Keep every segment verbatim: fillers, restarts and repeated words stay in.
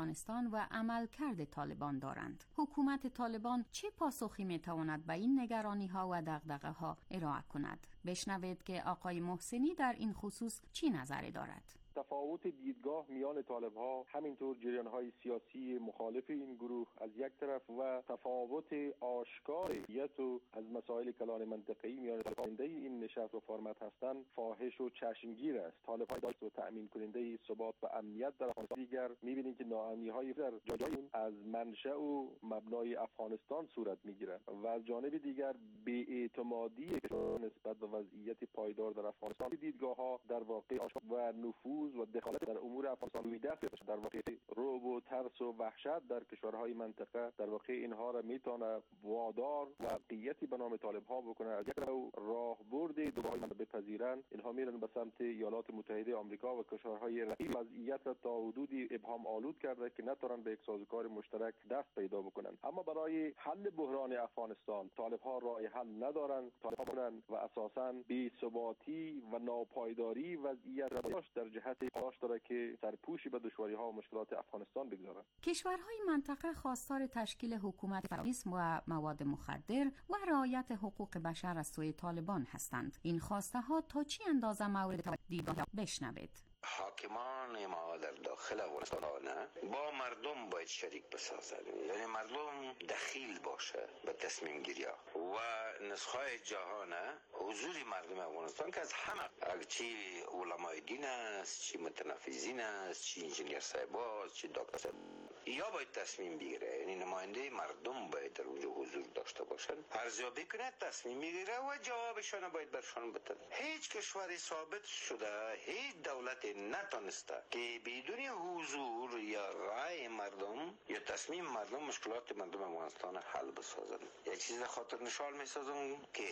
افغانستان و عملکرد طالبان دارند. حکومت طالبان چه پاسخی میتواند به این نگرانی‌ها و دغدغه‌ها ارائه کند؟ بشنوید که آقای محسنی در این خصوص چی نظری دارد. تفاوت دیدگاه میان طالب‌ها، همینطور جریان‌های سیاسی مخالف این گروه از یک طرف و تفاوت آشکار و از مسائل کلان منطقه‌ای میان طالب‌ها این نشست و فرمت هستند فاحش و چشمگیر است. طالب‌ها داشت و تأمین کننده ثبات و امنیت در افغانستان، دیگر می‌بینید که ناامنی‌های در جای از منشأ و مبنای افغانستان صورت می‌گیرد و از جانب دیگر بی‌اعتمادی نسبت به وضعیت پایدار در افغانستان. دیدگاه‌ها در واقع و نفوذ و دخالت در امور افغانستان روی دست در واقع رعب و ترس و وحشت در کشورهای منطقه در واقع اینها را میتونه وادار و قیتی به نام طالب ها بکنه. از یک رو راهبرد دوباره بپذیرن، اینها میرن به سمت ایالات متحده آمریکا و کشورهای رقیب. وضعیت را تا حدودی ابهام آلود کرده که نتونن به یک سازوکار مشترک دست پیدا بکنن. اما برای حل بحران افغانستان طالب ها راه حل ندارن. طالب ها و اساساً بی ثباتی و ناپایداری وضعیت را در جهت تلاش داره که سرپوشی به دشواری‌ها و مشکلات افغانستان بگذارند. کشورهای منطقه خواستار تشکیل حکومت تروریسم و مواد مخدر و رعایت حقوق بشر از سوی طالبان هستند. این خواسته ها تا چه اندازه مورد دیدگاه بشنوید. حاکمان ما در داخل افغانستان با مردم باید شریک بسازند، یعنی مردم دخیل باشه به تصمیم گیری و نسخه جهان حضور مردم افغانستان که از همه، چی علمای دین است، چی متنفذین است، چی انجینیر صاحباست، چی دکتر صاحب، یا باید تصمیم بگیره، یعنی نماینده مردم باید در اونجا حضور داشته باشن، ارزیابی کنه، تصمیم بگیره و جوابشان باید برشان بده. هیچ کشوری ثابت شده، هیچ دولت نتونسته که بدون حضور یا رای مردم یا تصمیم مردم مشکلات مردم افغانستان حل بسازن. یک چیز خاطر نشان میسازم که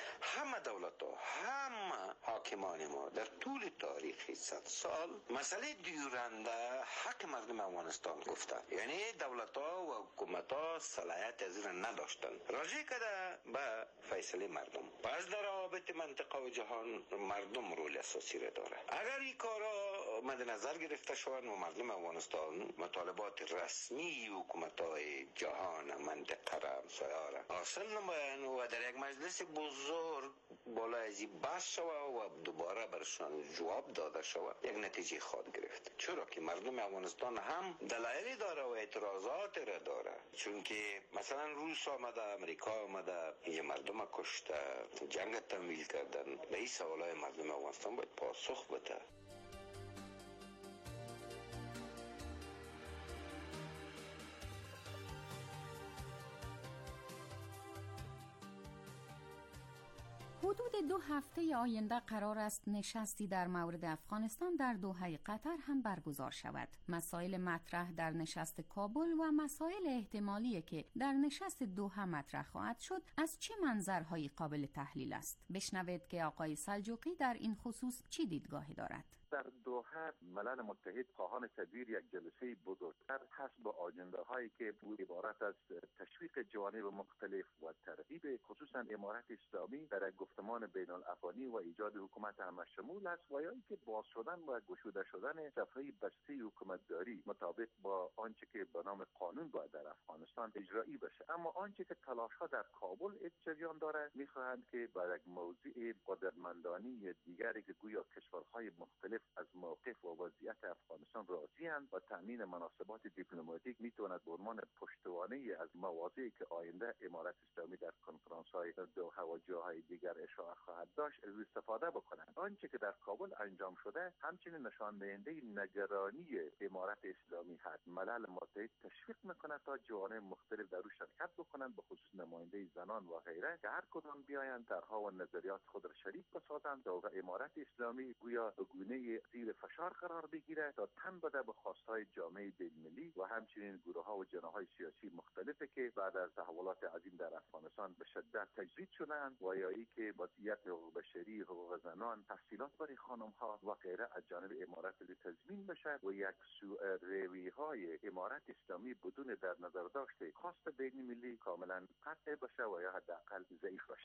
همه دولت ها، همه حاکمان ما در طول تاریخ صد سال مسئله دیورنده حق مردم افغانستان گفتن، یعنی دولت ها و حکومت ها صلاحیت از این نداشتن راجع کرده به فیصله مردم. پس در روابط منطقه و جهان مردم رول اساسی را داره. اگر این کارا مد نظر گرفته شوند و مردم افغانستان مطالبات رسمی حکومت های جهان منطقه را همسایه را حاصل نمایند و در یک مجلس بزرگ بالا از این بحث شود و دوباره برشان جواب داده شود، یک نتیجه خواهد گرفت. چرا که مردم افغانستان هم دلایلی داره و اعتراضات را داره، چون که مثلا روس آمده، امریکا آمده، این مردم کشته، جنگ تمویل کردن. به این سوالای مردم افغانستان باید پاسخ بده. حدود دو هفته آینده قرار است نشستی در مورد افغانستان در دوحه قطر هم برگزار شود. مسائل مطرح در نشست کابل و مسائل احتمالی که در نشست دوحه مطرح خواهد شد از چه منظرهایی قابل تحلیل است؟ بشنوید که آقای سلجوقی در این خصوص چی دیدگاهی دارد. در دوحه ملل متحد خواهان تدبیر یک جلسه بزرگتر حسب آجنده هایی که بود عبارت از تشویق جوانب مختلف و ترغیب خصوصا امارت اسلامی در گفتمان بین الافغانی و ایجاد حکومت همشمول است و یا اینکه باز شدن و گشوده شدن صفحه بسته حکومتداری مطابق با آنچه که به نام قانون باید در افغانستان اجرایی بشه. اما آنچه که تلاش ها در کابل جریان داره میخواهند که بر یک موضوع قدرتمندانی دیگری که گویا کشورهای مختلف از موقف و وضعیت افغانستان راضی‌اند و تامین مناسبات دیپلماتیک میتواند به عنوان پشتوانه از مواضعی که آینده امارت اسلامی در کنفرانس‌های دوحه و جاهای دیگر اشاره خواهد داشت از استفاده بکنند. آنچه که در کابل انجام شده همچنین نشان دهنده نگرانی امارت اسلامی هست. ملل متحد تشویق میکند تا جوانب مختلف در او شرکت بکنند، به خصوص نماینده زنان و غیره، که هر کدام بیایند طرحها و نظریات خود را شریک بسازند تا امارت اسلامی گویا به گونه زیر فشار قرار بگیره تا تن بده به خواستهای جامعه بین‌المللی و همچنین گروه‌ها و جناح‌های سیاسی مختلفی که بعد از تحولات عظیم در افغانستان به شدت تجدید شدند و یا اینکه وضعیت حقوق بشری، حقوق زنان، تحصیلات برای خانم‌ها و غیره از جانب امارت تضمین بشه و یک سوء روی‌های امارت اسلامی بدون در نظر داشته خواست بین‌المللی کاملا قطع بشه و یا حداقل ضعیف بشه.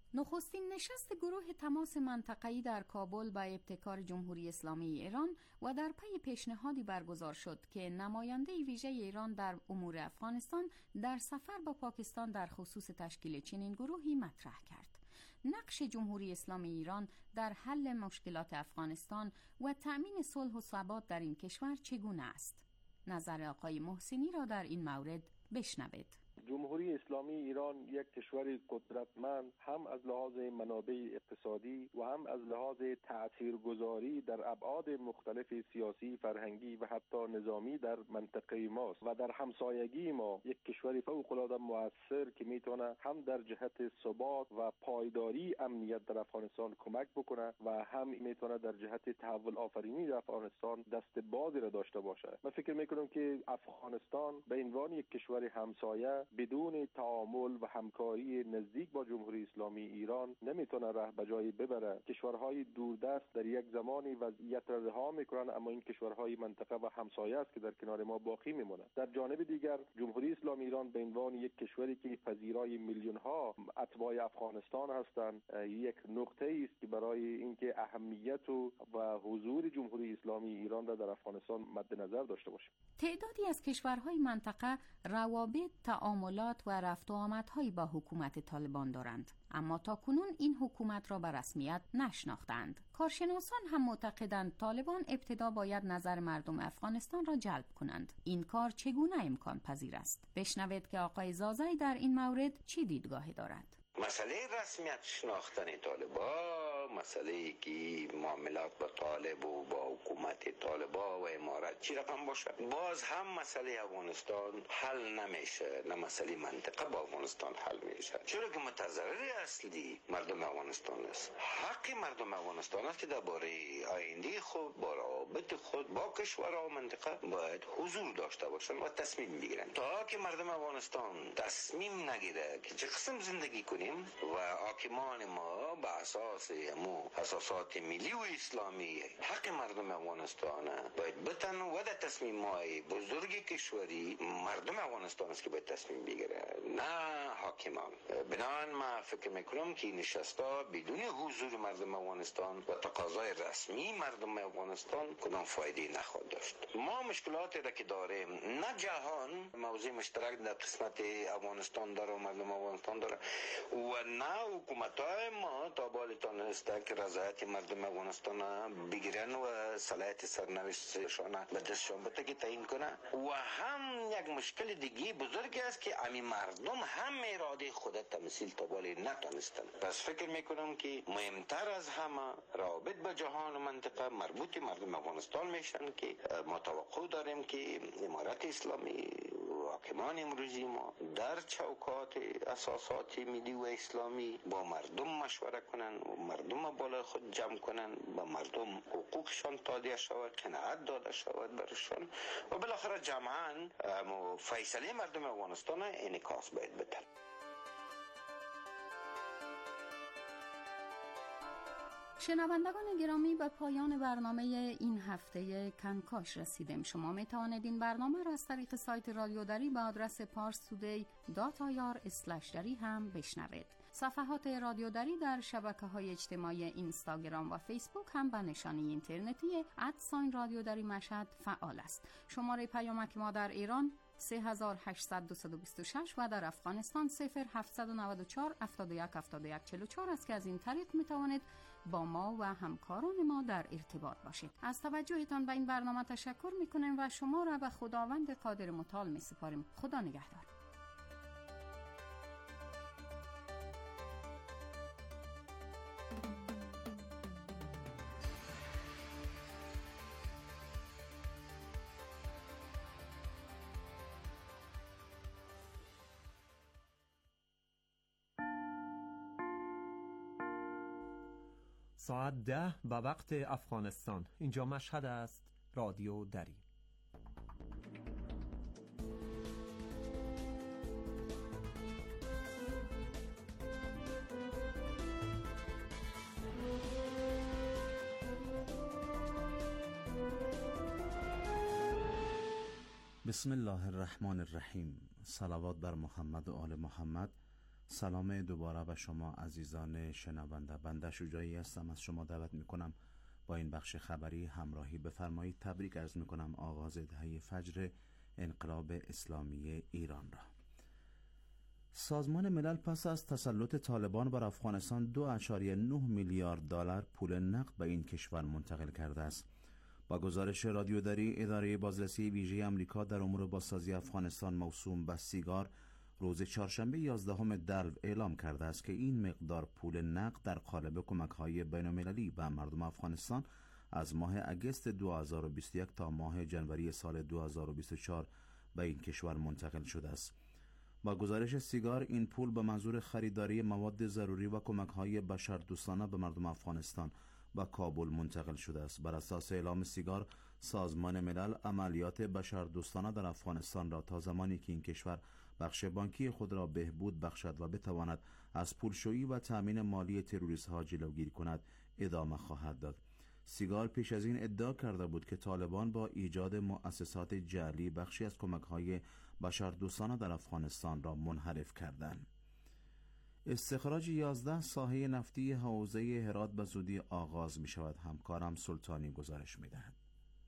نخستین نشست گروه تماس منطقه‌ای در کابل با ابتکار جمهوری اسلامی ایران و در پی پیشنهادی برگزار شد که نماینده ویژه ایران در امور افغانستان در سفر با پاکستان در خصوص تشکیل چنین گروهی مطرح کرد. نقش جمهوری اسلامی ایران در حل مشکلات افغانستان و تأمین صلح و ثبات در این کشور چگونه است؟ نظر آقای محسنی را در این مورد بشنوید. جمهوری اسلامی ایران یک کشور قدرتمند هم از لحاظ منابع اقتصادی و هم از لحاظ تاثیرگذاری در ابعاد مختلف سیاسی، فرهنگی و حتی نظامی در منطقه ماست و در همسایگی ما یک کشور فوق العاده موثر که میتونه هم در جهت ثبات و پایداری امنیت در افغانستان کمک بکنه و هم میتونه در جهت تحول آفرینی در افغانستان دست بازی را داشته باشه. من فکر میکنم که افغانستان به عنوان یک کشور همسایه بدون تعامل و همکاری نزدیک با جمهوری اسلامی ایران نمیتونه راه به جایی ببره. کشورهای دوردست در یک زمانی وضعیت را رها میکنن، اما این کشورهای منطقه و همسایه است که در کنار ما باقی میمونه. در جانب دیگر جمهوری اسلامی ایران به عنوان یک کشوری که پذیرای میلیون ها اتباع افغانستان هستند، یک نقطه است که برای اینکه اهمیت و و حضور جمهوری اسلامی ایران را در افغانستان مد نظر داشته باشه. تعدادی از کشورهای منطقه روابط، تعاملات و رفت و آمدهایی با حکومت طالبان دارند، اما تاکنون این حکومت را به رسمیت نشناختند. کارشناسان هم معتقدند طالبان ابتدا باید نظر مردم افغانستان را جلب کنند. این کار چگونه امکان پذیر است؟ بشنوید که آقای زازایی در این مورد چی دیدگاهی دارد. مسئله رسمیت شناختن طالبان، مسئله که معاملات با طالب و با حکومت طالبان و امارت چی رقم باشه، باز هم مسئله افغانستان حل نمیشه، نه مسئله منطقه با افغانستان حل میشه، چرا که متضرر اصلی مردم افغانستان است. حق مردم افغانستان است که درباره آینده خود با روابط خود با کشورها و منطقه باید حضور داشته باشن و تصمیم بگیرن. تا که مردم افغانستان تصمیم نگیره که چه قسم زندگی کنیم و حاکمان ما به اساس همو اساسات ملی و اسلامی حق مردم افغانستان باید بتن و در تصمیم های بزرگ کشوری مردم افغانستان است که باید تصمیم بگیره، نه حاکمان. بنابراین ما فکر میکنم که نشستا بدون حضور مردم افغانستان و تقاضای رسمی مردم افغانستان کدام فایده نخواهد داشت. ما مشکلاتی را که داریم، نه جهان موضوع مشترک در قسمت افغانستان داره و مردم افغانستان داره و نه حکومت‌های ما تا بالی تانسته که رضایت مردم افغانستان بگیرن و صلاحیت سرنوشتشان به دستشان بده که تعیین کنه. و هم یک مشکل دیگه بزرگی است که امی مردم هم اراده خود تمثیل تا بالی نتونستن. پس فکر میکنم که مهمتر از همه روابط با جهان و منطقه مربوط مردم افغانستان میشن که ما توقع داریم که امارت اسلامی و حاکمان امروزی ما در چوکات اساسات ملی و اسلامی با مردم مشوره کنن و مردم بالا خود جمع کنن، با مردم حقوقشان تادیه شود، قناعت داده شود برشان و بالاخره جمعاً فیصله مردم افغانستان انعکاس باید بده. شنوندگان گرامی، به پایان برنامه این هفته کنکاش رسیدیم. شما می توانید این برنامه را از طریق سایت رادیو دری به آدرس پارس تودی دات آی آر اسلش دری هم بشنوید. صفحات رادیو دری در شبکه‌های اجتماعی اینستاگرام و فیسبوک هم به نشانی اینترنتی ادساین رادیو دری مشهد فعال است. شماره پیامک ما در ایران سه هزار و هشتصد و بیست و شش و در افغانستان صفر هفتصد و نود و چهار هفتاد و یک هفتاد و یک چهل و چهار است که از این طریق می توانید با ما و همکاران ما در ارتباط باشید. از توجهتان به این برنامه تشکر می کنیم و شما را به خداوند قادر متعال می سپاریم. خدا نگهدار. ساعت ده به وقت افغانستان. اینجا مشهد است. رادیو دری. بسم الله الرحمن الرحیم. صلوات بر محمد و آل محمد سلام دوباره به شما عزیزان شنونده. بنده شجاعی هستم، از شما دعوت میکنم با این بخش خبری همراهی بفرمایید. تبریک عرض میکنم آغاز دهه فجر انقلاب اسلامی ایران را. سازمان ملل پس از تسلط طالبان بر افغانستان دو اشاریه نه میلیارد دلار پول نقد به این کشور منتقل کرده است. با گزارش رادیوداری، اداره بازرسی ویژه آمریکا در امور بازسازی افغانستان موسوم به سیگار روز چهارشنبه یازدهم دلو اعلام کرده است که این مقدار پول نقد در قالب کمک‌های بین‌المللی به مردم افغانستان از ماه اگست دو هزار و بیست و یک تا ماه جنوری سال دو هزار و بیست و چهار به این کشور منتقل شده است. با گزارش سیگار، این پول به منظور خریداری مواد ضروری و کمک‌های بشردوستانه به مردم افغانستان به کابل منتقل شده است. بر اساس اعلام سیگار، سازمان ملل عملیات بشردوستانه در افغانستان را تا زمانی که این کشور بخش بانکی خود را بهبود بخشد و بتواند از پولشویی و تأمین مالی تروریست‌ها جلوگیری کند ادامه خواهد داد. سیگار پیش از این ادعا کرده بود که طالبان با ایجاد مؤسسات جعلی بخشی از کمک‌های بشردوستانه در افغانستان را منحرف کردند. استخراج یازده ساحه نفتی حوزه هرات به زودی آغاز می شود. همکارم سلطانی گزارش می دهد.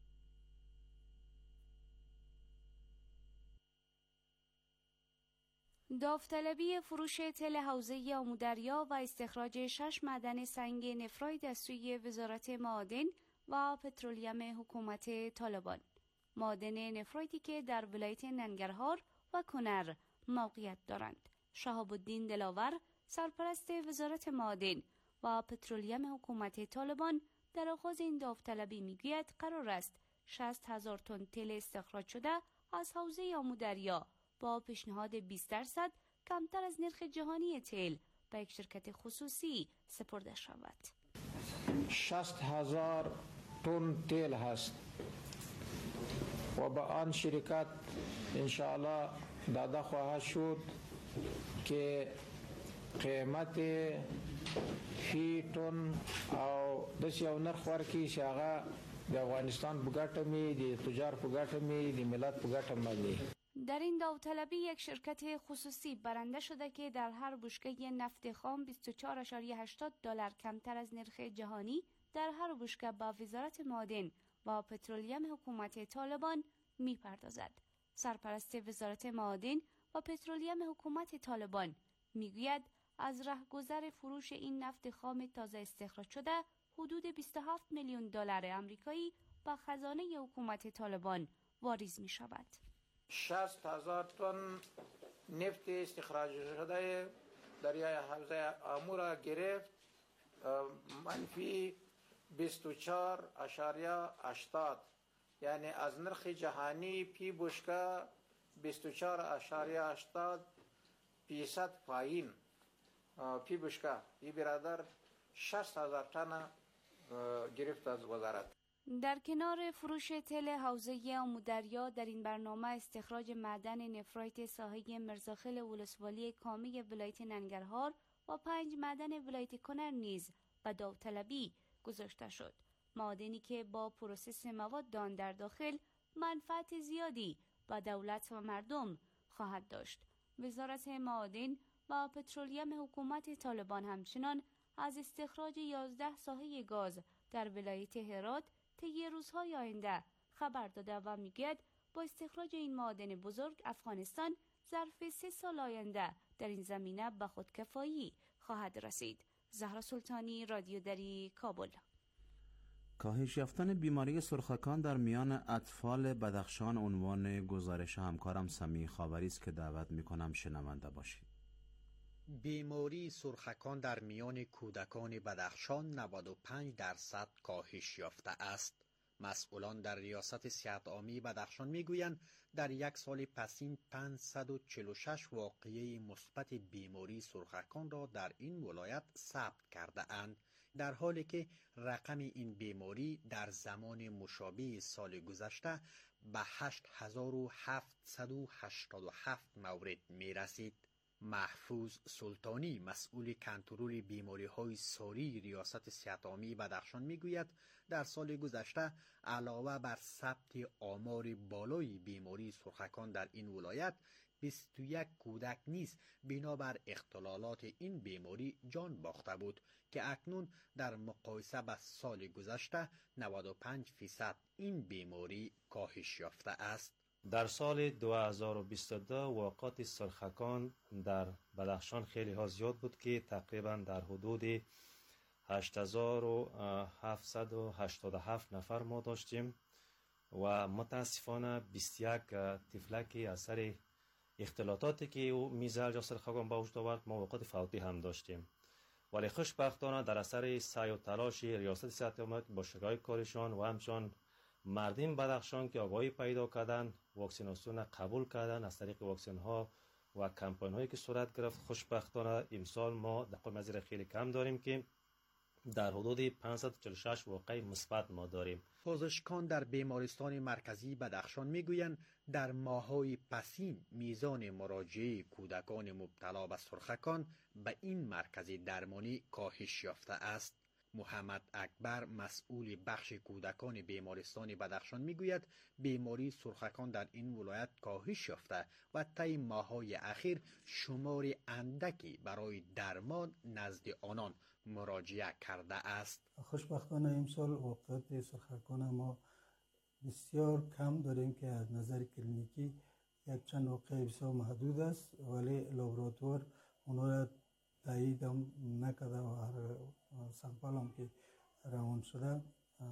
داوطلبی فروش تل حوزه آمودریا و استخراج شش معدن سنگ نفراید از سوی وزارت معادن و پترولیم حکومت طالبان. معادن نفرایدی که در ولایت ننگرهار و کنر موقعیت دارند. شهاب الدین دلاور، سرپرست وزارت معادن و پترولیم حکومت طالبان، در آغاز این داوطلبی میگوید قرار است شصت هزار تن تل استخراج شده از حوزه آمودریا با پیشنهاد بیست درصد کمتر از نرخ جهانی تل به یک شرکت خصوصی سپرده شود. شصت هزار تن تل هست و به آن شرکت انشاءالله داده خواهد شد که قیمت فی تن او دسی او نرخ ورکی چې هغه د افغانستان په ګټه می د تجار په ګټه می د ملت په ګټه باندې. در این داوطلبی یک شرکت خصوصی برنده شده که در هر بشکه نفت خام بیست و چهار ممیز هشتاد دلار کمتر از نرخ جهانی در هر بشکه با وزارت معادن و پترولیم حکومت طالبان می پردازد. سرپرست وزارت معادن و پترولیم حکومت طالبان میگوید از رهگذر فروش این نفت خام تازه استخراج شده حدود بیست و هفت میلیون دلار آمریکایی به خزانه حکومت طالبان واریز می شود. شصت هزار تن نفت استخراج شده دریای حوزه آمو گرفت منفی بیست و چهار اشاریه هشتاد، یعنی از نرخ جهانی پی بشکه بیست و چهار اشاریه هشتاد فیصد پایین پی بشکه. این برادر شصت هزار تن گرفت از وزارت. در کنار فروش تل حوزه آمودریا، در این برنامه استخراج معدن نفرایت ساحه مرزاخیل ولسوالی کامی ولایت ننگرهار و پنج معدن ولایت کنر نیز به داوطلبی گذاشته شد. معادنی که با پروسس مواد آن در داخل منفعت زیادی به دولت و مردم خواهد داشت. وزارت معادن و پترولیم حکومت طالبان همچنان از استخراج یازده ساحه گاز در ولایت هرات طی روزهای آینده خبر داده و میگوید با استخراج این معادن بزرگ افغانستان ظرف سه سال آینده در این زمینه به خودکفایی خواهد رسید. زهرا سلطانی، رادیو دری، کابل. کاهش یافتن بیماری سرخکان در میان اطفال بدخشان عنوان گزارش همکارم سمیع خاوری است که دعوت میکنم شنونده باشید. بیماری سرخکان در میان کودکان بدخشان نود و پنج درصد کاهش یافته است. مسئولان در ریاست صحت عامی بدخشان میگویند در یک سال پسین پانصد و چهل و شش واقعه مثبت بیماری سرخکان را در این ولایت ثبت کرده اند، در حالی که رقم این بیماری در زمان مشابه سال گذشته به هشت هزار و هفتصد و هشتاد و هفت مورد می رسید. محفوظ سلطانی مسئول کنترل بیماری‌های ساری ریاست صحت عامه بدخشان میگوید در سال گذشته علاوه بر ثبت آمار بالای بیماری سرخکان در این ولایت بیست و یک کودک نیز بنابر اختلالات این بیماری جان باخته بود که اکنون در مقایسه با سال گذشته نود و پنج فیصد این بیماری کاهش یافته است. در سال دو هزار و بیست و دو واقعات سرخکان در بدخشان خیلی ها زیاد بود که تقریبا در حدود هشت هزار و هفتصد و هشتاد و هفت نفر ما داشتیم و متاسفانه بیست و یک طفلک اثر اختلاطاتی که او میزل یا سرخکان با وجود آورد ما واقعات فوتی هم داشتیم، ولی خوشبختانه در اثر سعی و تلاش ریاست صحت عامه با شرکای کارشان و همچنان مردم بدخشان که آگاهی پیدا کردن، واکسیناسیون قبول کردن از طریق واکسن ها و کمپاین هایی که صورت گرفت، خوشبختانه امسال ما دقیق نظر خیلی کم داریم که در حدود پانصد و چهل و شش واقعه مثبت ما داریم. پزشکان در بیمارستان مرکزی بدخشان میگویند در ماه‌های پسین میزان مراجعه کودکان مبتلا به سرخکان به این مرکز درمانی کاهش یافته است. محمد اکبر مسئول بخش کودکان بیمارستان بدخشان میگوید بیماری سرخکان در این ولایت کاهش یافته و طی ماه‌های اخیر شمار اندکی برای درمان نزد آنان مراجعه کرده است. خوشبختانه امسال واقعات سرخکان ما بسیار کم داریم که از نظر کلینیکی یک چند واقعه بسیار محدود است، ولی لابراتوار اونا را تایید هم نکرده و هر سامپل هم که روان شده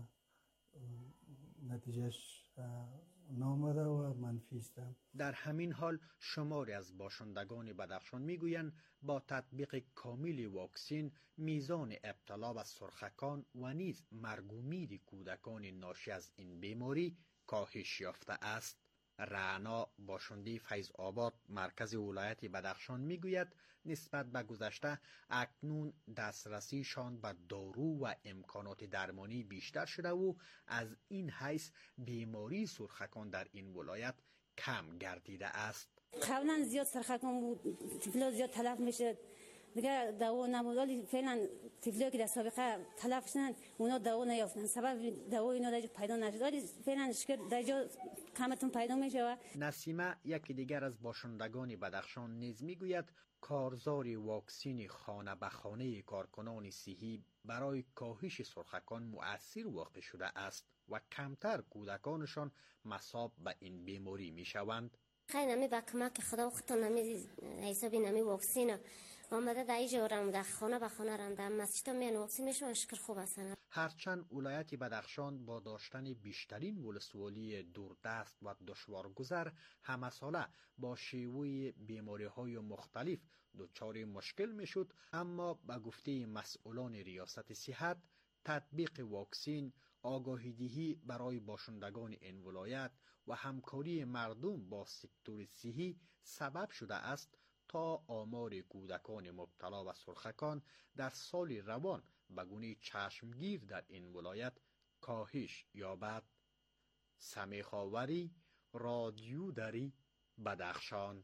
نتیجهش نامده و منفی است. در همین حال شماری از باشندگان بدخشان میگویند با تطبیق کامل واکسین میزان ابتلا به سرخکان و نیز مرگ و میر کودکان ناشی از این بیماری کاهش یافته است. رعنا باشنده فیض آباد مرکز ولایت بدخشان میگوید نسبت به گذشته اکنون دسترسیشان به دارو و امکانات درمانی بیشتر شده و از این حیث بیماری سرخکان در این ولایت کم گردیده است. قبلا زیاد سرخکان بود، طفلا زیاد تلف میشه، دیگه دوا نبود، ولی فعلا طفلی که در سابقه تلف شدن اونا دوا نیافتن، سبب دوا اینا در پیدا نشد، ولی فعلا در جا کمتون پیدا میشه. نسیمه یکی دیگر از باشندگان بدخشان نیز میگوید کارزار واکسین خانه به خانه کارکنان صحی برای کاهش سرخکان مؤثر واقع شده است و کمتر کودکانشان مصاب به این بیماری میشوند. خیلی نمی با کمک خدا و خطا نمی حسابی نمی واکسین آمده در ایجا رم در خانه به خانه رم در مسجد میان واکسین میشه شکر خوب هستن. هرچند ولایت بدخشان با داشتن بیشترین ولسوالی دوردست و دشوارگذر همه ساله با شیوه بیماری های مختلف دچار مشکل میشد، اما به گفته مسئولان ریاست صحت تطبیق واکسین، آگاهی‌دهی برای باشندگان این ولایت و همکاری مردم با سکتور صحی سبب شده است تا آمار کودکان مبتلا به سرخکان در سال روان به گونه چشمگیر در این ولایت کاهش یابد. سمیخاوری، رادیو دری، بدخشان.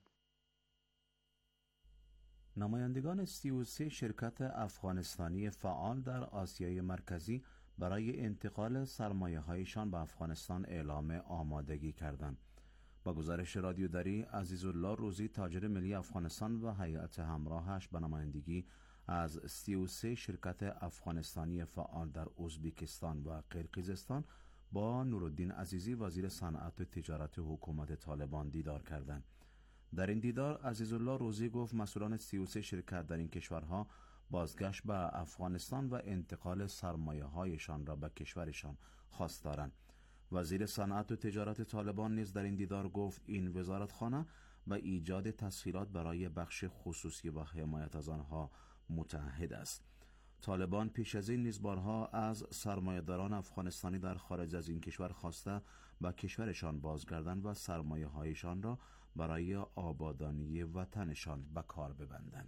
نمایندگان سی و سه شرکت افغانستانی فعال در آسیای مرکزی برای انتقال سرمایه‌هایشان به افغانستان اعلام آمادگی کردند. با گزارش رادیو دری، عزیزالله روزی تاجر ملی افغانستان و هیئت همراهش به نمایندگی از سی و سه شرکت افغانستانی فعال در ازبکستان و قرقیزستان با نورالدین عزیزی وزیر صنعت و تجارت حکومت طالبان دیدار کردند. در این دیدار عزیزالله روزی گفت مسئولان سی و سه شرکت در این کشورها بازگشت به افغانستان و انتقال سرمایه‌هایشان را به کشورشان خواستارند. وزیر صنعت و تجارت طالبان نیز در این دیدار گفت این وزارتخانه به ایجاد تسهیلات برای بخش خصوصی و حمایت از آنها متعهد است. طالبان پیش از این نیز بارها از سرمایه‌داران افغانستانی در خارج از این کشور خواسته به کشورشان بازگردند و سرمایه‌هایشان را برای آبادانی وطنشان به کار ببندند.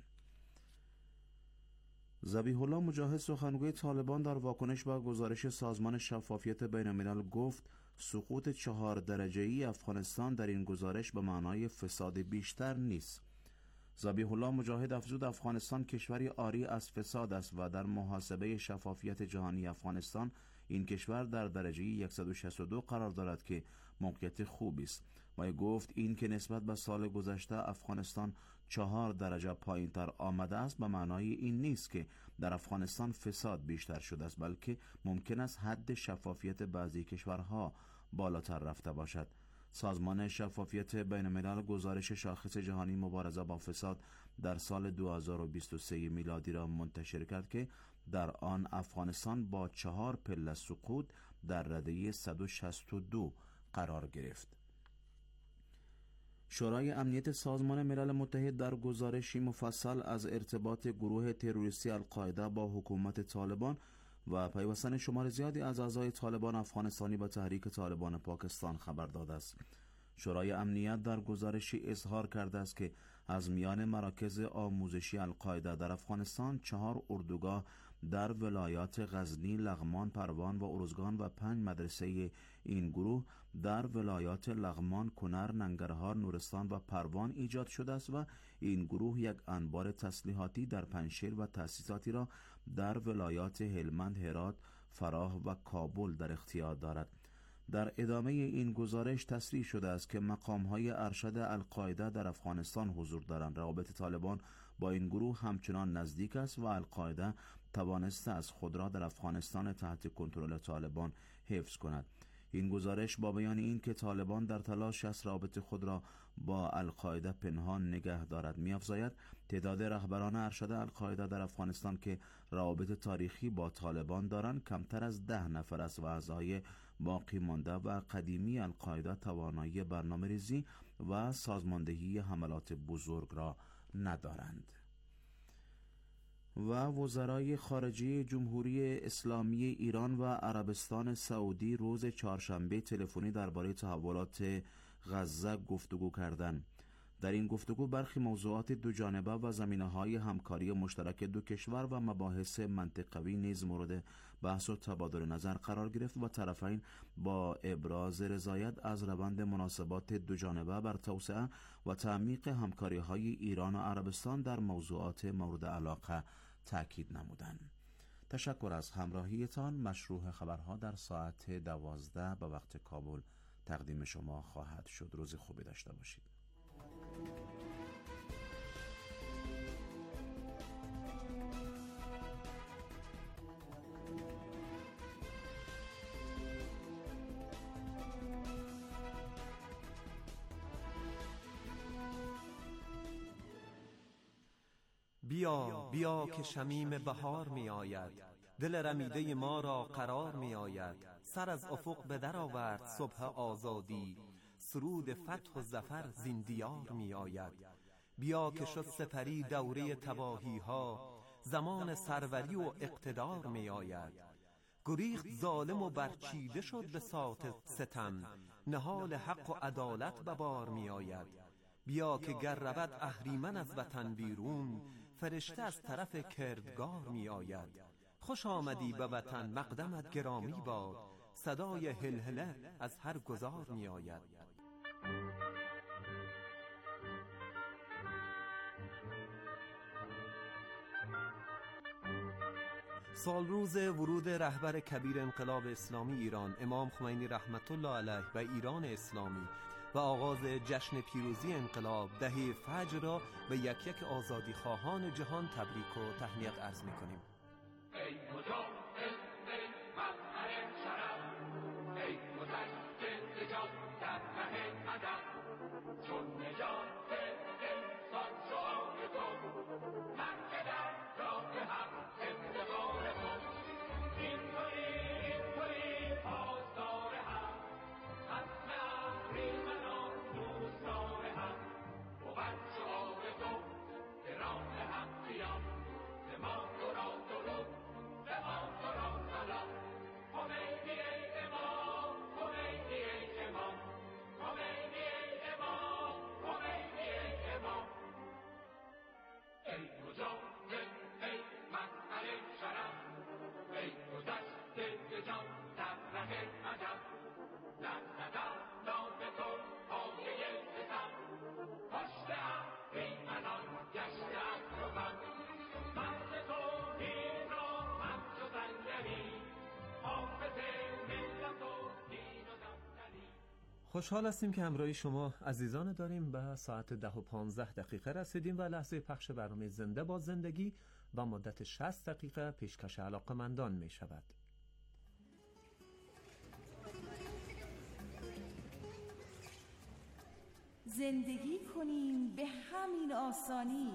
ذبیح الله مجاهد سخنگوی طالبان در واکنش به گزارش سازمان شفافیت بین الملل گفت سقوط چهار درجه‌ای افغانستان در این گزارش به معنای فساد بیشتر نیست. ذبیح الله مجاهد افزود افغانستان کشوری عاری از فساد است و در محاسبه شفافیت جهانی افغانستان این کشور در درجه صد و شصت و دو قرار دارد که موقعیت خوبی است. و گفت این که نسبت به سال گذشته افغانستان چهار درجه پایین تر آمده است به معنای این نیست که در افغانستان فساد بیشتر شده است، بلکه ممکن است حد شفافیت بعضی کشورها بالاتر رفته باشد. سازمان شفافیت بین الملل گزارش شاخص جهانی مبارزه با فساد در سال دو هزار و بیست و سه میلادی را منتشر کرد که در آن افغانستان با چهار پله سقوط در رده صد و شصت و دو قرار گرفت. شورای امنیت سازمان ملل متحد در گزارشی مفصل از ارتباط گروه تروریستی القاعده با حکومت طالبان و پیوستن شمار زیادی از اعضای طالبان افغانستانی به تحریک طالبان پاکستان خبر داده است. شورای امنیت در گزارشی اظهار کرده است که از میان مراکز آموزشی القاعده در افغانستان چهار اردوگاه در ولایات غزنی، لغمان، پروان و ارزگان و پنج مدرسه این گروه در ولایات لغمان، کنر، ننگرهار، نورستان و پروان ایجاد شده است و این گروه یک انبار تسلیحاتی در پنجشیر و تأسیساتی را در ولایات هلمند، هرات، فراه و کابل در اختیار دارد. در ادامه این گزارش تصریح شده است که مقام‌های ارشد القاعده در افغانستان حضور دارند. روابط طالبان با این گروه همچنان نزدیک است و القاعده توانسته از خود را در افغانستان تحت کنترل طالبان حفظ کند. این گزارش با بیان این که طالبان در تلاش است رابط خود را با القاعده پنهان نگه دارد می‌افزاید تعداد رهبران ارشد القاعده در افغانستان که روابط تاریخی با طالبان دارند کمتر از ده نفر است و اعضای باقی مانده و قدیمی القاعده توانایی برنامه‌ریزی و سازماندهی حملات بزرگ را ندارند. و وزرای خارجه جمهوری اسلامی ایران و عربستان سعودی روز چهارشنبه تلفنی درباره تحولات غزه گفتگو کردند. در این گفتگو برخی موضوعات دو جانبه و زمینه‌های همکاری مشترک دو کشور و مباحث منطقوی نیز مورد بحث و تبادل نظر قرار گرفت و طرفین با ابراز رضایت از روند مناسبات دو جانبه بر توسعه و تعمیق همکاری‌های ایران و عربستان در موضوعات مورد علاقه تأکید نمودند. تشکر از همراهیتان. مشروع خبرها در ساعت دوازده به وقت کابل تقدیم شما خواهد شد. روز خوبی داشته باشید. بیا بیا که شمیم بهار می آید، دل رمیده ما را قرار می آید. سر از افق به در آورد صبح آزادی، سرود فتح و ظفر زین دیار می آید. بیا که شد سپری دوره تباهی ها، زمان سروری و اقتدار می آید. گریخت ظالم و برچیده شد به ساعت ستم، نهال حق و عدالت به بار می آید. بیا که گر رود اهریمن از وطن بیرون، فرشته از طرف کردگار می آید. خوش آمدی به وطن مقدمت گرامی باد، صدای هلهله از هر گذار می آید. سال روز ورود رهبر کبیر انقلاب اسلامی ایران امام خمینی رحمت الله علیه و ایران اسلامی و آغاز جشن پیروزی انقلاب دهه فجر را به یک یک آزادی خواهان جهان تبریک و تهنیت عرض می کنیم. ای مجاهد ای مظهر شرف، ای مجدد نجات در ره ادب، چون نجات انسان شعار تو، مرگ در راه حق انتقام تو. این تویی این تویی پاسدار حق، ختم اهریمنان دوستدار حق. بود شعار تو که راه حق بیان، ز ما تو را خوشحال هستیم که همراهی شما عزیزان داریم. به ساعت ده و پانزده دقیقه رسیدیم و لحظه پخش برنامه زنده با زندگی با مدت شصت دقیقه پیشکش علاقه‌مندان می شود. زندگی کنیم به همین آسانی،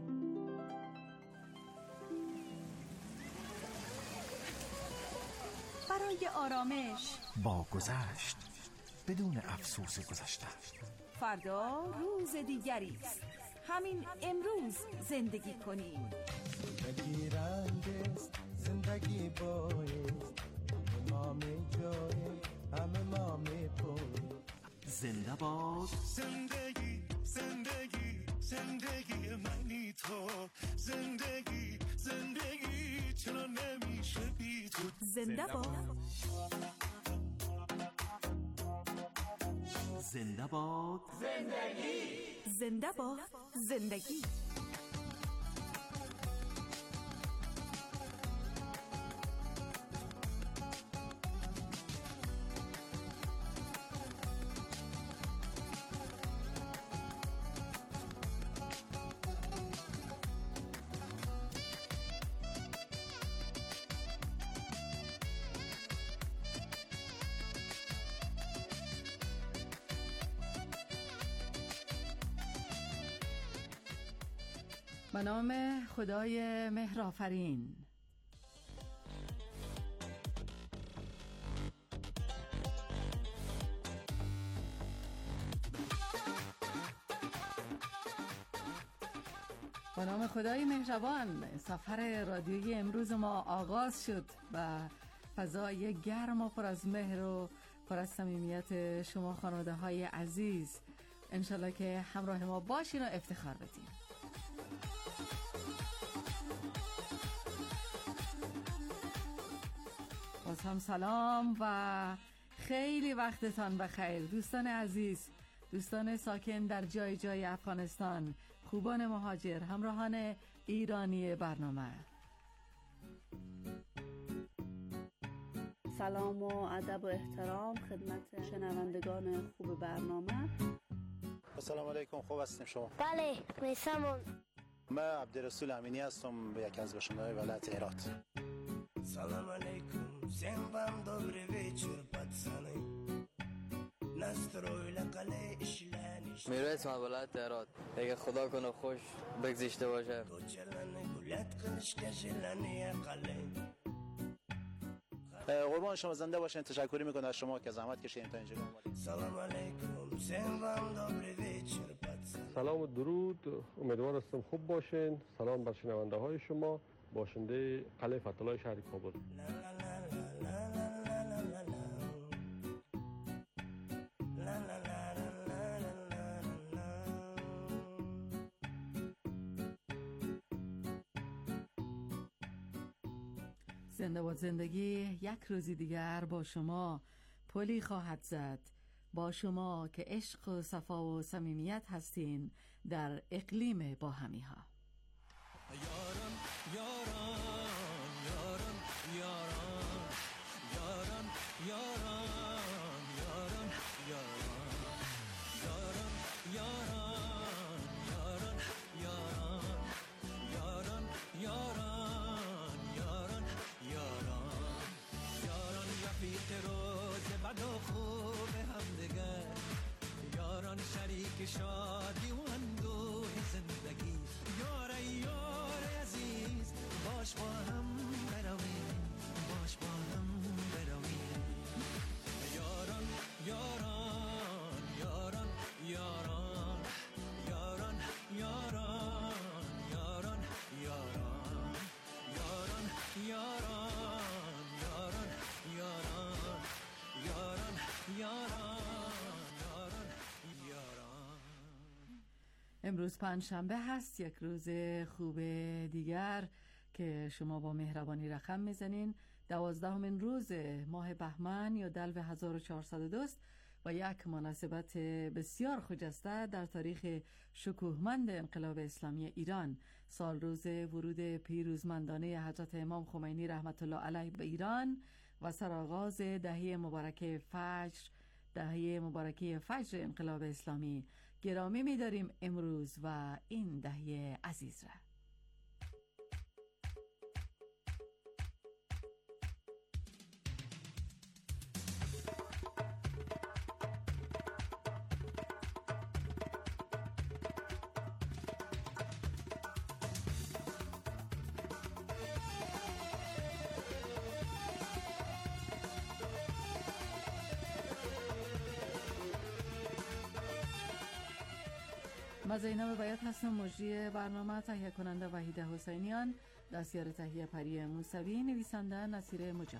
برای آرامش با گذشت بدون افسوس گذشته. فردا روز دیگری است، همین امروز زندگی کنیم. زندگی رنگ است، زندگی بایست، ما می جایی همه ما می پویم. زنده باد زندگی، زندگی، زندگی منی تو. زندگی، زندگی چرا نمیشه بی تو. زنده باد، زنده باد زندگی، زنده باد زندگی. به نام خدای مهرآفرین. به نام خدای مهربان سفر رادیویی امروز ما آغاز شد و فضای گرم و پر از مهر و پر از صمیمیت شما خانواده های عزیز. انشالله که همراه ما باشین و افتخار بدین. باز هم سلام و خیلی وقتتان بخیر دوستان عزیز، دوستان ساکن در جای جای افغانستان، خوبان مهاجر، همراهان ایرانی برنامه. سلام و ادب و احترام خدمت شنوندگان خوب برنامه. السلام علیکم، خوب هستیم شما؟ بله، میسمون. من عبدالرسول امینی هستم، به یک از باشنده‌های ولایت هرات. سلام علیکم. Всем добрый вечер, пацаны. Настроили коле ишляниш. میرویس ما ولایت هرات. اگه خدا کنه خوش بگذشته باشه. تو چلنه گولت کنش کشلنه قله. قربان شما، زنده باشین. تشکر میکنم از شما که زحمت کشیدین تا اینجا اومدید. سلام علیکم. Всем добрый вечер, пацаны. سلام و درود، امیدوار هستم خوب باشین. سلام بر شنونده های شما، باشنده قلعه فتح‌الله شهر کابل. زنده باد زندگی یک روزی دیگر با شما پلی خواهد زد، با شما که عشق و صفا و صمیمیت هستین در اقلیم باهمی ها. یاران یاران یاران یاران یاران یاران یاران یاران یاران یاران یاران یاران یاران یاران یاران یاران رفیق روز بد و خوب همدیگر، یاران شریک شادی و اندوه زندگی. یار یار عزیز باش با هم برویم، باش با هم برویم. یاران یاران یاران یاران یاران یاران یاران یاران یاران یاران یاران یاران یاران یاران یاران. امروز پنجشنبه هست، یک روز خوب دیگر که شما با مهربانی رقم میزنین. دوازدهمین روز ماه بهمن یا دلو هزار و چهارصد و دو است و یک مناسبت بسیار خجسته در تاریخ شکوهمند انقلاب اسلامی ایران، سال روز ورود پیروزمندانه حضرت امام خمینی رحمت الله علیه به ایران و سرآغاز دهه مبارکه فجر دهه مبارکه فجر انقلاب اسلامی گرامی می‌داریم امروز و این دهه عزیز را. من زینب بیات هستم. مجری برنامه تهیه کننده وحیده حسینیان، دستیار تهیه پری موسوی، نویسنده نصیر مجاب.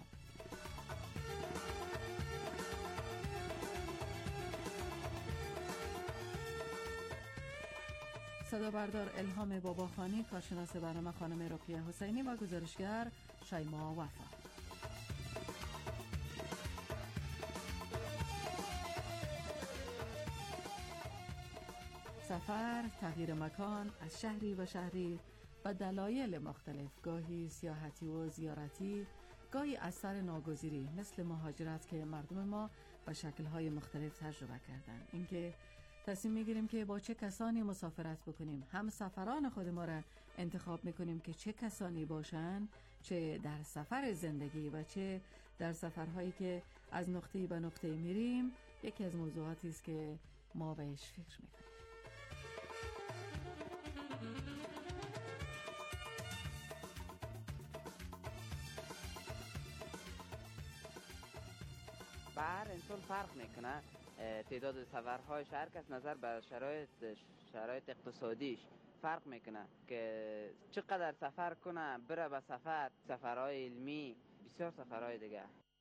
صدا بردار الهام باباخانی، کارشناس برنامه خانم رقیه حسینی و گزارشگر شیما وفا. سفر، تغییر مکان از شهری و شهری و دلایل مختلف، گاهی سیاحتی و زیارتی، گاهی از سر ناگزیری مثل مهاجرت که مردم ما به شکل‌های مختلف تجربه کردن. اینکه تصمیم میگیریم که با چه کسانی مسافرت بکنیم، هم سفران خود ما را انتخاب میکنیم که چه کسانی باشن، چه در سفر زندگی و چه در سفرهایی که از نقطه‌ای به نقطه‌ای میریم، یکی از موضوعاتی است که ما بهش فکر میکنیم. به هر انسان فرق میکنه تعداد سفرهایش، هر کس نظر به شرایط شرایط اقتصادیش فرق میکنه که چقدر سفر کنه، بره به سفر، سفرهای علمی، بسیار سفرهای دیگه.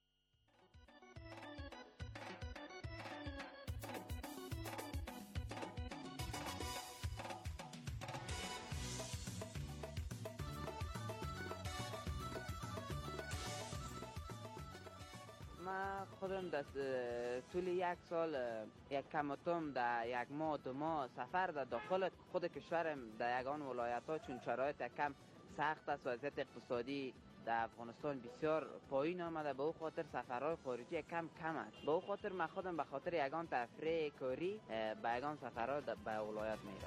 من خودم دست طول یک سال یک کمتم در یک ماه دو ماه سفر در داخل خود کشورم در یگان ولایت ها، چون شرایط کم سخت است، وضعیت اقتصادی در افغانستان بسیار پایین آمده، به او خاطر سفرهای خارجی کم کم است. به او خاطر من خودم به خاطر یگان تفریح کاری به یگان سفرها به ولایت میرم.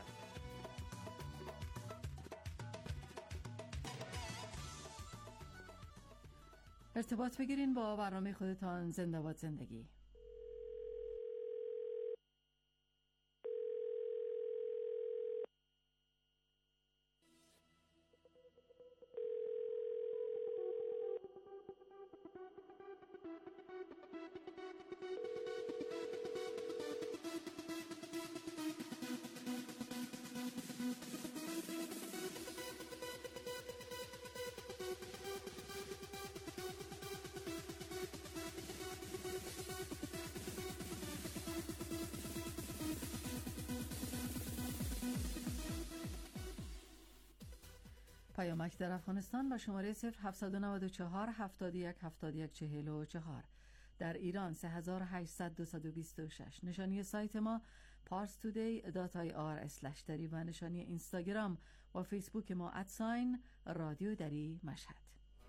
ارتباط بگیرین با برنامه خودتان زنده باد زندگی. پیامک در افغانستان با شماره صفر هفتصد و نود و چهار هفتاد و یک هفتاد و یک چهل و چهار، در ایران سه هزار و هشتصد دویست و بیست و شش. نشانی سایت ما پارس تودی دات آی آر اسلش دری و نشانی اینستاگرام و فیسبوک ما ادساین رادیو دری مشهد.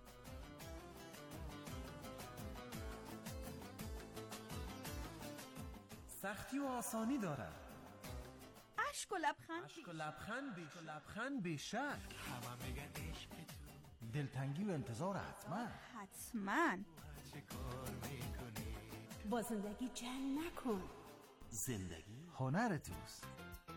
سختی و آسانی دارد، اشک و لبخند اشک و لبخند بیش و لبخند بیشک، همه میگن عشق تو، دلتنگی و انتظار حتما حتما. چه کار میکنی؟ با زندگی جنگ نکن، زندگی هنر توست.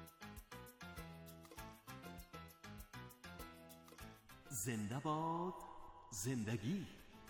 زنده باد زندگی.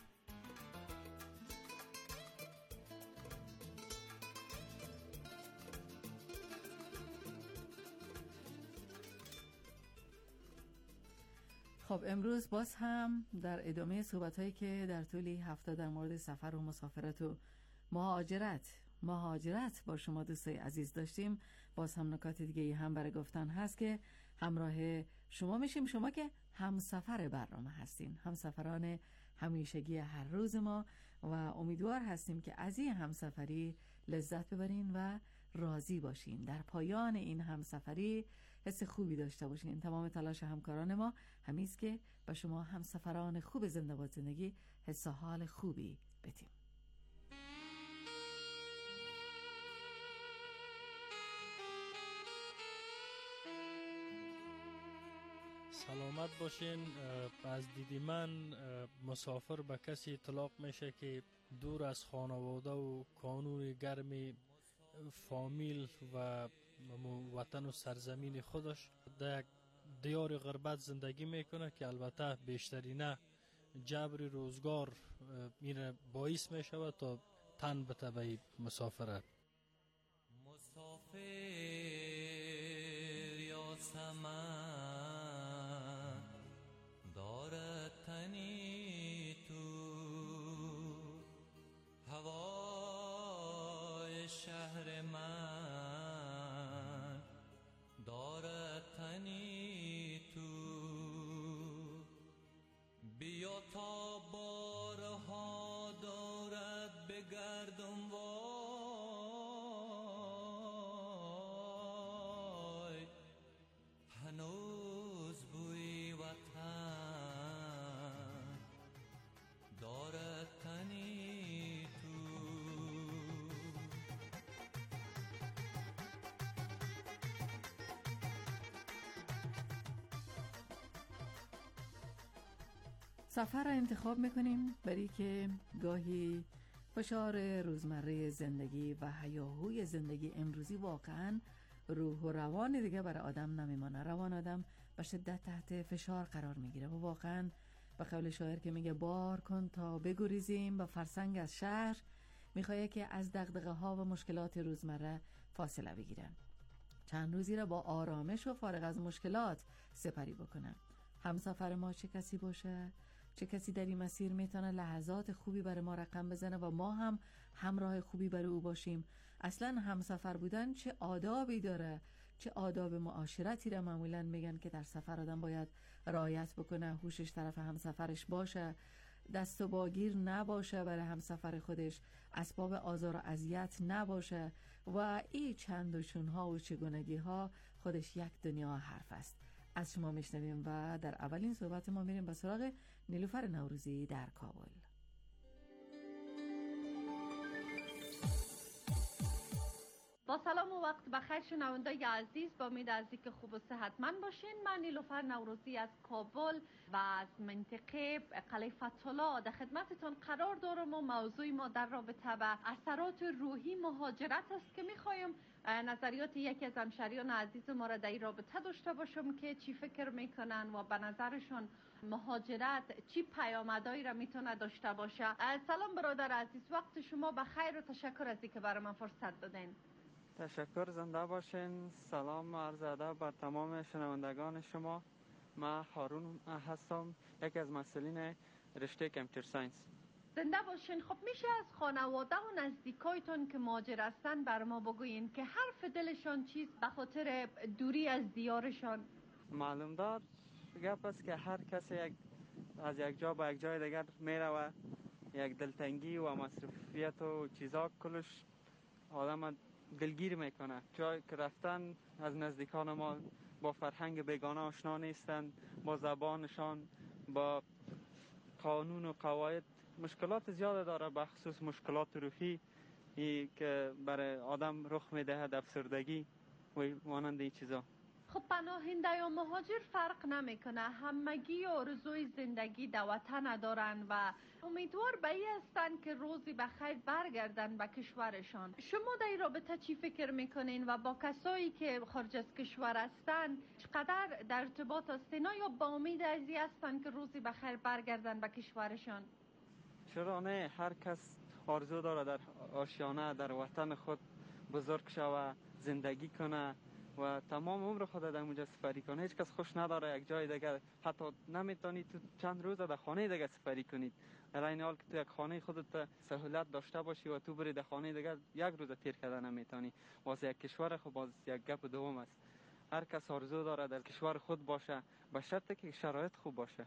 خب امروز باز هم در ادامه صحبت‌هایی که در طول هفته در مورد سفر و مسافرت و مهاجرت مهاجرت با شما دوستای عزیز داشتیم، باز هم نکات دیگه هم برای گفتن هست که همراه شما میشیم، شما که همسفر برنامه هستین، همسفران همیشگی هر روز ما، و امیدوار هستیم که از این همسفری لذت ببرین و راضی باشین. در پایان این همسفری حس خوبی داشته باشین. تمام تلاش همکاران ما همیست که به شما همسفران خوب زنده باد زندگی حس حال خوبی بدیم. سلامت باشین. از دید من مسافر به کسی اطلاق میشه که دور از خانواده و کانون گرمی فامیل و وطن و سرزمین خودش در یک دیار غربت زندگی میکنه که البته بیشترینه جبر روزگار این باعث میشود تا تن بته به مسافرت. مسافر یا سمن دارد تنی تو هوای شهر من دارد تنی تو بیا تا بارها دارد بگردم وای هنوز بوی وطن دارد تنی تو. سفر را انتخاب میکنیم برای که گاهی فشار روزمره زندگی و هیاهوی زندگی امروزی واقعا روح و روان دیگه برای آدم نمیمانه. روان آدم به شدت تحت فشار قرار میگیره و واقعا به قول شاعر که میگه بار کن تا بگریزیم با فرسنگ از شهر، میخواد که از دغدغه ها و مشکلات روزمره فاصله بگیرن، چند روزی را با آرامش و فارغ از مشکلات سپری بکنن. همسفر ما چه کسی باشه، چه کسی در این مسیر میتونه لحظات خوبی برای ما رقم بزنه و ما هم همراه خوبی برای او باشیم. اصلا همسفر بودن چه آدابی داره، چه آداب معاشرتی را معمولا میگن که در سفر آدم باید رعایت بکنه، هوشش طرف همسفرش باشه، دست و باگیر نباشه برای همسفر خودش، اسباب آزار و اذیت نباشه و این چند و چونها و چگونگی ها خودش یک دنیا حرف است. از شما میشنویم و در اولین صحبت ما میریم به سراغ نیلوفر نوروزی در کابل. با سلام و وقت بخیر شنوندای عزیز، با امید از اینکه خوب و صحتمند باشین. من نیلوفر نوروزی از کابل و از منطقه قلعه فتح‌الله در خدمتتون قرار دارم و موضوع ما در رابطه به اثرات روحی مهاجرت است که میخوایم نظریات یکی از همشهریان عزیز ما را در این رابطه داشته باشم که چی فکر میکنن و به نظرشون مهاجرت چی پیامدهایی را میتونه داشته باشه. سلام برادر عزیز، وقت شما بخیر و تشکر از اینکه برای من فرصت دادین. تشکر، زنده باشین. سلام عرض ادب بر تمام شنوندگان شما. من هارون هستم، یکی از مسئولین رشته کامپیوتر ساینس. زنده باشین. خب میشه از خانواده و نزدیکایتون که مهاجر هستن بر ما بگوین که حرف دلشان چیست به خاطر دوری از دیارشان؟ معلوم دار گپ است که هر کسی یک از یک جا به یک جای دیگر میره و یک دلتنگی و مصروفیت و چیزا کلش آدم دلگیر میکنه. جایی که رفتن از نزدیکان ما با فرهنگ بیگانه آشنا نیستن، با زبانشان، با قانون و قواعد مشکلات زیاد داره، به خصوص مشکلات روحی ای که برای آدم رخ میده، افسردگی و مانند این چیزا. خب پناهنده یا مهاجر فرق نمیکنه، همگی آرزوی زندگی در وطن دارن و امیدوار به این هستن که روزی بخیر برگردن به کشورشان. شما در این رابطه چی فکر میکنین و با کسایی که خارج از کشور هستن چقدر در ارتباط هستین یا با امید از این هستن که روزی بخیر برگردن به کشورشان؟ چرا نه، هر کس آرزو داره در آشیانه در وطن خود بزرگ شوه، زندگی کنه و تمام عمر خود در اونجا سپری کنه. هیچ کس خوش نداره یک جای دیگه، حتی نمیتونید تو چند روز در خانه دیگه سپری کنید، در این حال که تو یک خانه خودت سهولت داشته باشی و تو بری در خانه دیگه یک روز تیر کردن نمیتونی. واسه یک کشور خود باز یک گپ دوم است. هر کس آرزو داره در کشور خود باشه، به شرطی که شرایط خوب باشه.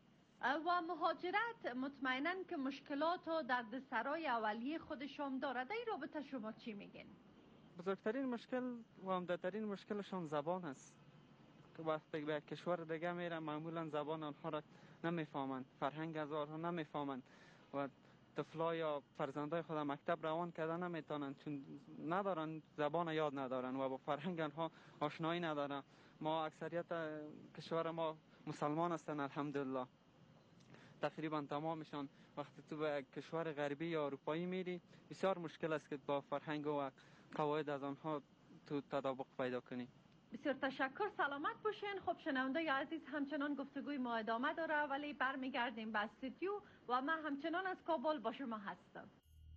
و مهاجرت مطمئناً که مشکلات و دردسرای اولیه خودشون داره. در این رابطه شما چی میگین؟ بزرگترین مشکل و عمده‌ترین مشکلشون زبان است. که وقتی به کشور دیگه میرن معمولا زبان آنها را نمیفهمند، فرهنگ از آنها نمیفهمند و طفلا یا فرزندای خود مکتب روان کردن نمیتونن چون ندارن زبان یاد ندارن و با فرهنگ آنها آشنایی ندارن. ما اکثریت کشور ما مسلمان هستن الحمدلله. تقریبا تمامشان وقتی تو به کشور غربی یا اروپایی میری بسیار مشکل است که با فرهنگ و قواعد از آنها تو تطابق پیدا کنی. بسیار تشکر، سلامت باشین. خب شنونده عزیز، همچنان گفتگوی ما ادامه داره ولی برمیگردیم به استودیو و من همچنان از کابل با شما هستم.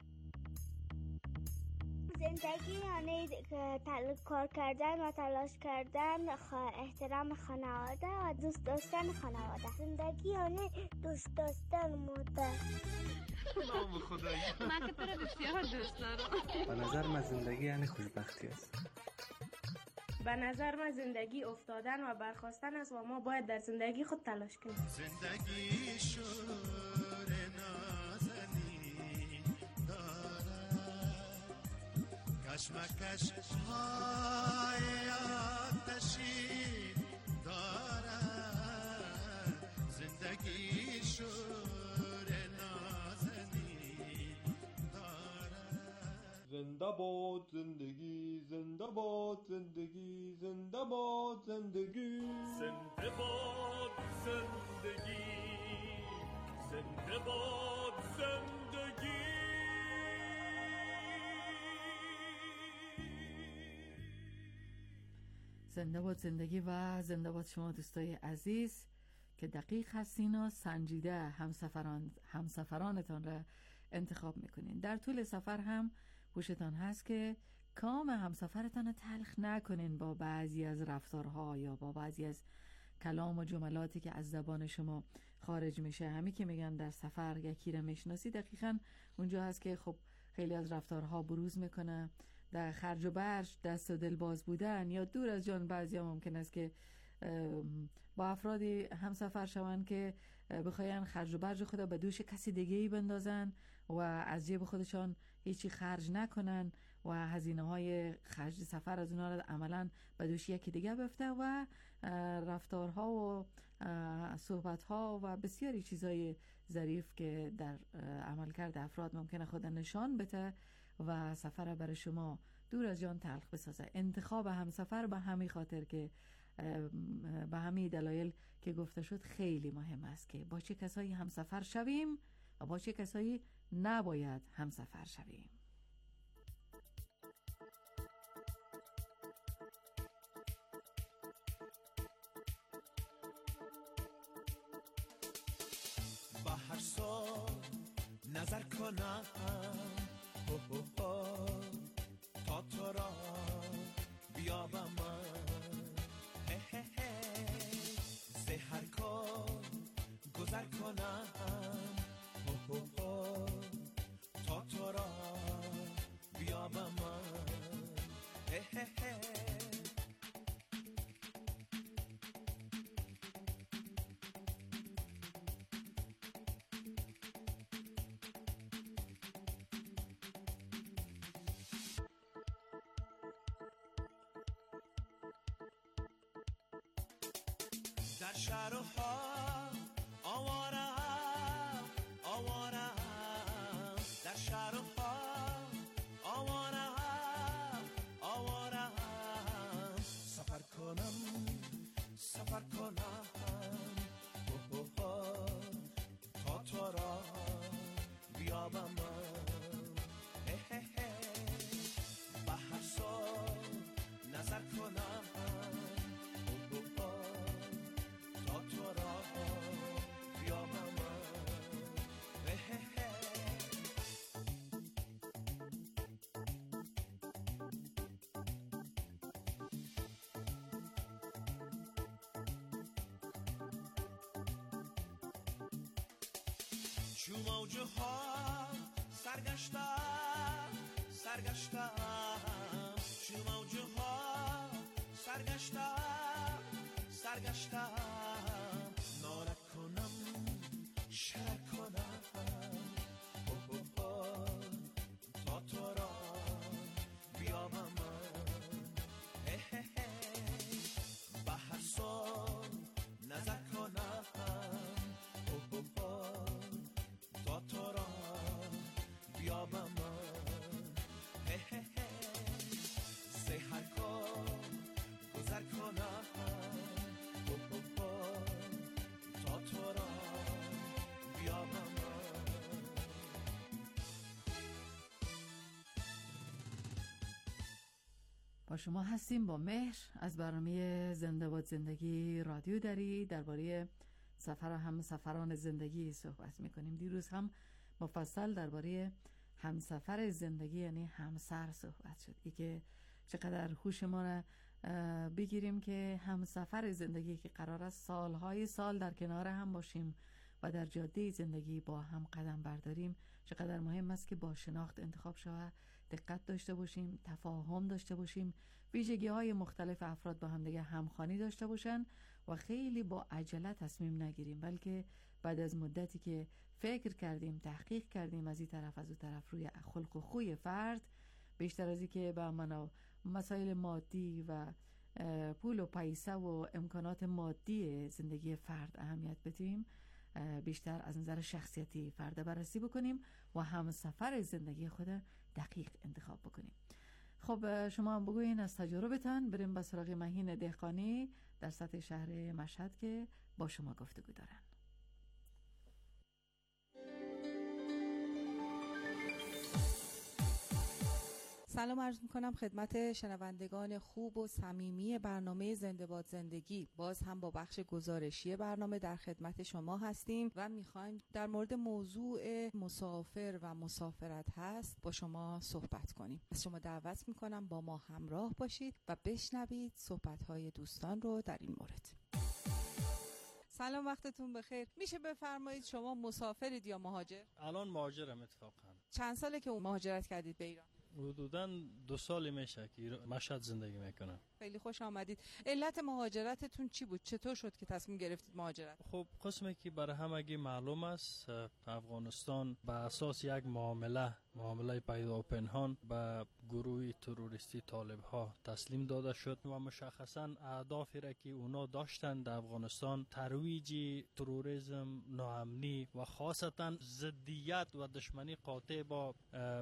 زندگی یعنی تل... کار کردن و تلاش کردن، خ... احترام خانواده و دوست داشتن خانواده. زندگی یعنی دوست داشتن مادر. نام خدایی. من که تو رو بسیار دوست دارم. به نظر من زندگی یعنی خوشبختی است. به نظر من زندگی افتادن و برخاستن است و ما باید در زندگی خود تلاش کنیم. زندگی شور نازنین دارد، کشمکش های آتشین دارد. زندگی شور نازنین دارد. زنده باد زندگی، زنده باد زندگی، زنده باد زندگی، زنده باد زندگی، زنده باد زندگی. زنده باد زندگی و زنده باد شما دوستای عزیز که دقیق هستین و سنجیده همسفران همسفرانتان را انتخاب میکنین. در طول سفر هم هوشتان هست که کام همسفرتان رو تلخ نکنین با بعضی از رفتارها یا با بعضی از کلام و جملاتی که از زبان شما خارج میشه. همی که میگن در سفر یکی رو میشناسی، دقیقاً اونجا هست که خب خیلی از رفتارها بروز میکنه. در خرج و برج دست و دل باز بودن یا دور از جان بعضیا ممکن است که با افرادی همسفر شوند که بخواین خرج و برج خود به دوش کسی دیگه‌ای بندازن و از جیب خودشان هیچی خرج نکنن و هزینه های خرج سفر از اونها را عملا به دوش یکی دیگه بفته و رفتارها و صحبتها و بسیاری چیزای ظریف که در عملکرد افراد ممکنه خود نشان بده و سفر برای شما دور از جان تلخ بسازه. انتخاب همسفر به همین خاطر که به همین دلایل که گفته شد خیلی مهم است که با چه کسایی همسفر شویم و با چه کسایی نباید همسفر شویم. با هر سال نظر کنم تا تو را بیابم هر کار گذر کنم تا تو را بیابم در شهر و ها آواره آواره در شهر و ها آواره آواره سفر کنم سفر کنم تا تو را بیابم به هر سال نظر کنم چو موجه ها سرگشتم سرگشتم چو موجه ها سرگشتم سرگشتم ناله کنم شرر کنم تا تو را بیابم به هر سال نظر کنم تا تو را بیابم ز هر کار گذر کنم با شما هستیم با مهر از برنامه زنده باد زندگی رادیو دری. درباره سفر و هم سفران زندگی صحبت میکنیم. دیروز هم مفصل درباره همسفر زندگی یعنی همسر صحبت شد. ای که چقدر هوش ما را بگیریم که همسفر زندگی که قرار است سالهای سال در کنار هم باشیم و در جاده زندگی با هم قدم برداریم، چقدر مهم است که با شناخت انتخاب شود، دقت داشته باشیم، تفاهم داشته باشیم، ویژگی های مختلف افراد با هم دیگه همخوانی داشته باشن و خیلی با عجله تصمیم نگیریم، بلکه بعد از مدتی که فکر کردیم، تحقیق کردیم از این طرف از اون طرف روی خلق و خوی فرد، بیشتر از این که به منو مسائل مادی و پول و پیسه و امکانات مادی زندگی فرد اهمیت بدیم، بیشتر از نظر شخصیتی فرد بررسی بکنیم و هم سفر زندگی خود دقیق انتخاب بکنیم. خب شما هم بگوین از تجربتان. بریم به سراغ مهین دهقانی در سطح شهر مشهد که با شما گفتگو دارن. سلام عرض میکنم خدمت شنوندگان خوب و صمیمی برنامه زنده باد زندگی. باز هم با بخش گزارشی برنامه در خدمت شما هستیم و میخوایم در مورد موضوع مسافر و مسافرت هست با شما صحبت کنیم. از شما دعوت میکنم با ما همراه باشید و بشنوید صحبت‌های دوستان رو در این مورد. سلام، وقتتون بخیر. میشه بفرمایید شما مسافرید یا مهاجر؟ الان مهاجرم اتفاقا. چند ساله که مهاجرت کردید به ایران؟ حدوداً دو سالی میشه که مشهد زندگی میکنم. خیلی خوش آمدید. علت مهاجرتتون چی بود؟ چطور شد که تصمیم گرفتید مهاجرت؟ خب قسمی که برای همگی معلوم است، افغانستان به اساس یک معامله معامله پیدا و پنهان به گروه تروریستی طالب ها تسلیم داده شد و مشخصا اهدافی را که اونا داشتن در افغانستان ترویج تروریسم، ناامنی و خاصتا ضدیت و دشمنی قاطع با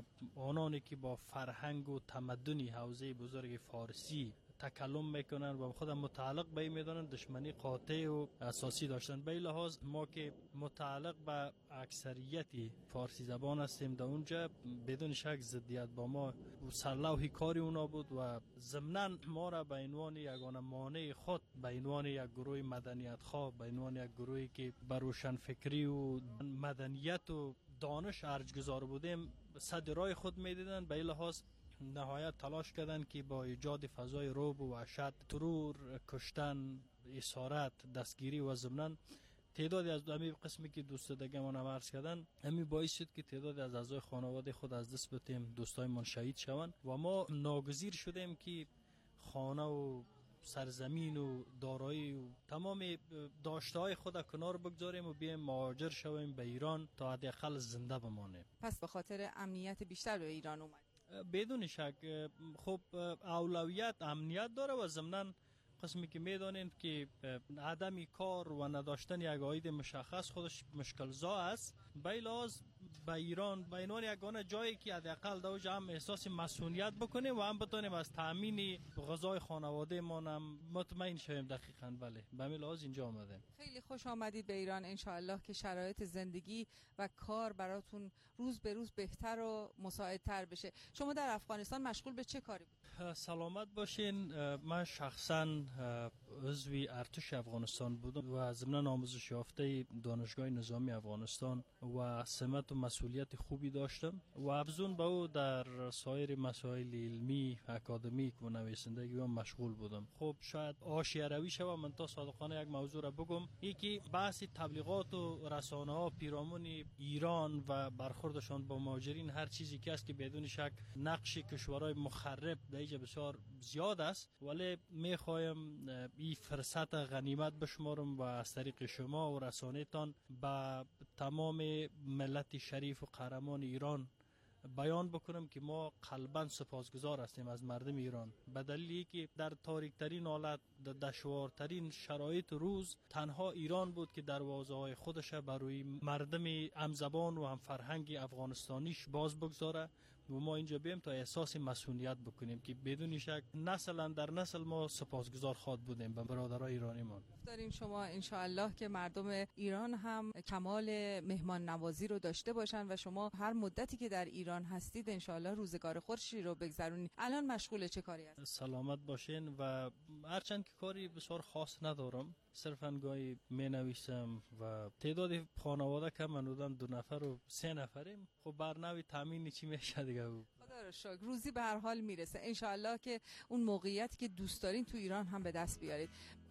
آنانی که با فرهنگ و تمدنی حوزه بزرگ فارسی تکلم میکنن و خودم متعلق به این میدانن دشمنی قاطع و اساسی داشتن. به لحاظ ما که متعلق به اکثریتی فارسی زبان هستیم در اونجا بدون شک ضدیت با ما سرلوحی کاری اونا بود و ضمناً ما را به عنوان یگانه مانع خود به عنوان یک گروه مدنیت خواه، به عنوان یک گروهی که بر روشن فکری و مدنیت و دانش ارجگذار بودیم صد راه خود میدیدن. به لحاظ نهایت تلاش کردن که با ایجاد فضای رعب و وحشت، ترور، کشتن، اسارت، دستگیری و ضمناً تعدادی از همین قسمی که دوست دیگه ما عرض کردن، همین باعث شد که تعدادی از اعضای خانواده خود از دست بدیم، دوستای من شهید شوند و ما ناگزیر شدیم که خانه و سرزمین و دارایی و تمام داشته‌های خود کنار بگذاریم و بیایم مهاجر شویم به ایران تا حداقل زنده بمانیم. پس به خاطر امنیت بیشتر به ایران اومد؟ بدون شک. خب اولویت امنیت داره و ضمناً قسمی که میدانید که عدم کار و نداشتن یک عاید مشخص خودش مشکل زا است. به لحاظ به ایران به عنوان یگانه جایی که حداقل در اونجا هم احساس مسئولیت بکنیم و هم بتونیم از تامین غذای خانواده ما هم مطمئن شویم. دقیقاً بله، به همین لحاظ اینجا آمدیم. خیلی خوش آمدید به ایران. ان شاء الله که شرایط زندگی و کار براتون روز به روز بهتر و مساعدتر بشه. شما در افغانستان مشغول به چه کاری بود؟ سلامت باشین. من شخصاً عضوی ارتش افغانستان بودم و ضمن آموزش یافته دانشگاه نظامی افغانستان و سمت و مسئولیت خوبی داشتم و افزون به او در سایر مسائل علمی، اکادمیک و نویسندگی هم مشغول بودم. خب شاید حاشیه روی شوم، من تا صادقانه یک موضوع را بگم، یکی بحث تبلیغات و رسانه ها پیرامون ایران و برخوردشان با مهاجرین هر چیزی که است که بدون شک نقش کشورهای مخرب در اینجا بسیار زیاد است، ولی میخوایم این فرصت غنیمت بشمارم و از طریق شما و رسانه تان به تمام ملت شریف و قهرمان ایران بیان بکنم که ما قلباً سپاسگزار هستیم از مردم ایران، به دلیلی که در تاریکترین حالت، در دشوارترین شرایط روز تنها ایران بود که دروازه های خودش بر روی مردم همزبان و هم فرهنگ افغانستانیش باز بگذاره و ما اینجا بیم تا احساس مسئولیت بکنیم که بدون شک نسلا در نسل ما سپاسگزار خواهد بودیم به برادرای ایرانی ما. داریم شما انشاءالله که مردم ایران هم کمال مهمان نوازی رو داشته باشن و شما هر مدتی که در ایران هستید انشاءالله روزگار خوشی رو بگذرونید. الان مشغول چه کاری هستید؟ سلامت باشین و هرچند که کاری بسیار خاص ندارم، صرفاً گاهی می نویسم و تعداد خانواده کم منودن دو نفر و سه نفریم. خب برنامه تامین چی میشه دیگه؟ خدا رو شکر روزی به هر حال میرسه انشاءالله که اون موقعیتی که دوست دارین تو ایران هم به دست بیارید.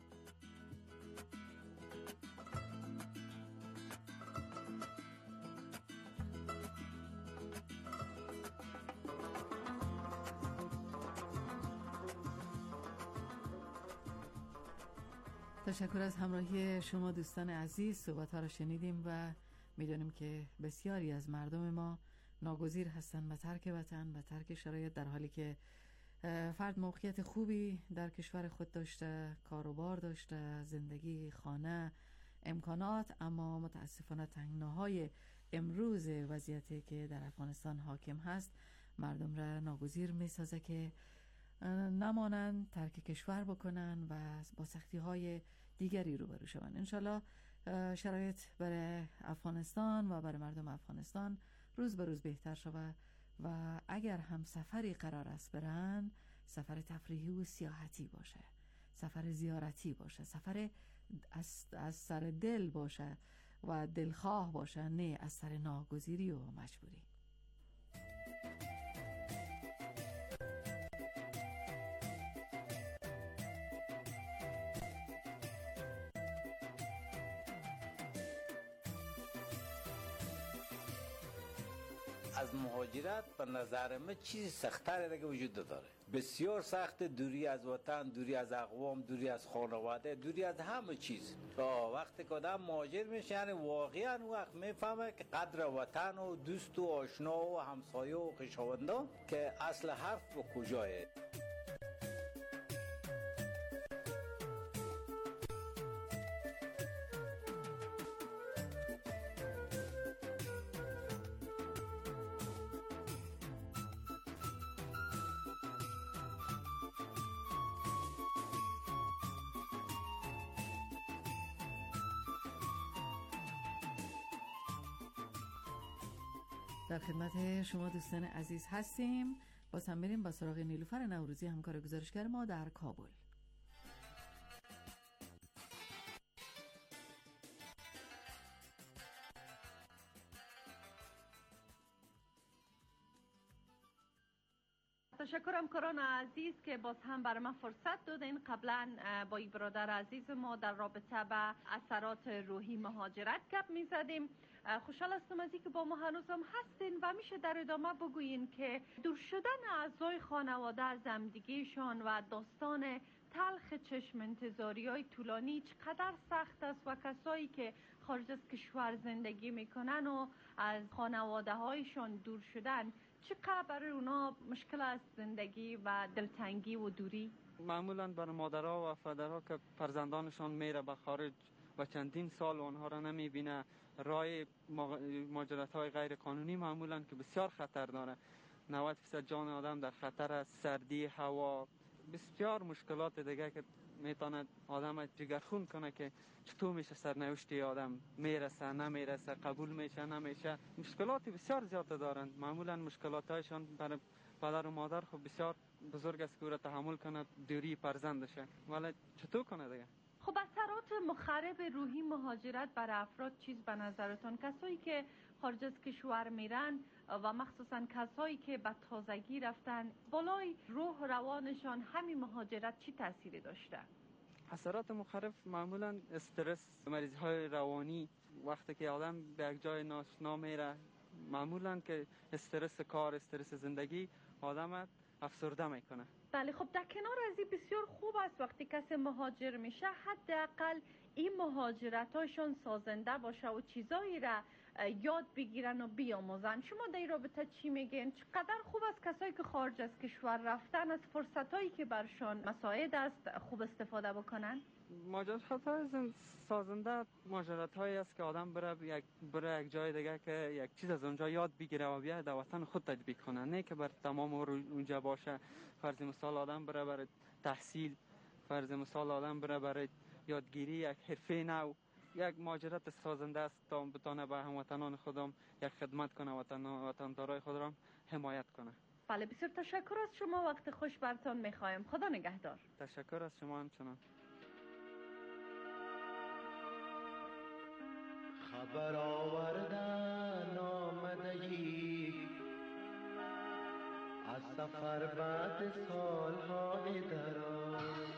تشکر از همراهی شما دوستان عزیز. صحبت ها را شنیدیم و میدونیم که بسیاری از مردم ما ناگزیر هستند به ترک وطن، به ترک شرایط، در حالی که فرد موقعیت خوبی در کشور خود داشته، کاروبار داشته، زندگی، خانه، امکانات، اما متاسفانه تنگناهای امروز وضعیتی که در افغانستان حاکم هست مردم را ناگزیر میسازه که نمانند، ترک کشور بکنن و با سختی های دیگری روبرو شوند. انشالله شرایط برای افغانستان و برای مردم افغانستان روز به روز بهتر شود و اگر هم سفری قرار است برن، سفر تفریحی و سیاحتی باشه، سفر زیارتی باشه، سفر از, از سر دل باشه و دلخواه باشه، نه از سر ناگزیری و مجبوری. از مهاجرت به نظر من چیزی سخت‌تر دیگه وجود داره. بسیار سخت، دوری از وطن، دوری از اقوام، دوری از خانواده، دوری از همه چیز. تا وقتی که آدم مهاجر میشه یعنی واقعا وقت میفهمه که قدر وطن و دوست و آشنا و همسایه و خویشاوندان که اصل حرف به کجایه. در خدمت شما دوستان عزیز هستیم. باز هم بریم با سراغ نیلوفر نوروزی، همکار گزارشگر ما در کابل. تشکرم کران عزیز که باز هم برای من فرصت دادین. قبلا با این برادر عزیز ما در رابطه به اثرات روحی مهاجرت گپ می زدیم. خوشحال هستم از اینکه با ما هنوزم هستین و میشه در ادامه بگویین که دور شدن اعضای خانواده از همدیگه‌شان و داستان تلخ چشم انتظاری های طولانی چقدر سخت است و کسایی که خارج از کشور زندگی میکنن و از خانواده هایشان دور شدن چقدر برای اونا مشکل است زندگی و دلتنگی و دوری؟ معمولا برای مادرها و پدرها که فرزندانشان میره به خارج و چندین سال آنها را نمیبینه، راه مهاجرت های غیر قانونی معمولا که بسیار خطر داره. نود درصد جان آدم در خطر است، سردی، هوا، بسیار مشکلات دیگه که میتونه آدم جگرخون کنه که چطور میشه سرنوشتی آدم میرسه نمیرسه، قبول میشه نمیشه. مشکلات بسیار زیاد دارن. معمولا مشکلات هایشان برای پدر و مادر خب بسیار بزرگ است که او را تحمل کنه دوری فرزندشه، ولی چطور کنه دیگه؟ خب اثرات مخرب روحی مهاجرت بر افراد چیز به نظرتون؟ کسایی که خارج از کشور میرن و مخصوصا کسایی که به تازگی رفتن، بالای روح روانشان همین مهاجرت چی تأثیری داشته؟ اثرات مخرب معمولا استرس، مریض های روانی. وقتی که آدم به یک جای ناشنا میره، معمولا که استرس کار، استرس زندگی آدم افسرده میکنه. بله، خب در کنار از این بسیار خوب است وقتی کسی مهاجر میشه حداقل این مهاجرتاشون سازنده باشه و چیزایی را یاد بگیرن و بیاموزن. شما در این رابطه چی میگین؟ چقدر خوب است کسایی که خارج از کشور رفتن از فرصتایی که برشان مساعد است خوب استفاده بکنن؟ ماجرات های سازنده ماجرات هایی است که آدم بره یک بره یک جای دیگه که یک چیز از اونجا یاد بگیره و بیاد در وطن خود تطبیق کنه، نه که بر تمام اونجا باشه. فرض مثال آدم بره برای تحصیل، فرض مثال آدم بره برای یادگیری یک حرفه نو. یک ماجرات سازنده است تا بتونه به هموطنان خودم یک خدمت کنه، وطن وطندارای خود را حمایت کنه. بله، بسیار تشکر از شما، وقت خوش برتان میخوایم. خدا نگهدار. تشکر از شما همچنان. خبر آوردن آمدگی از سفر بعد سالهای دراز،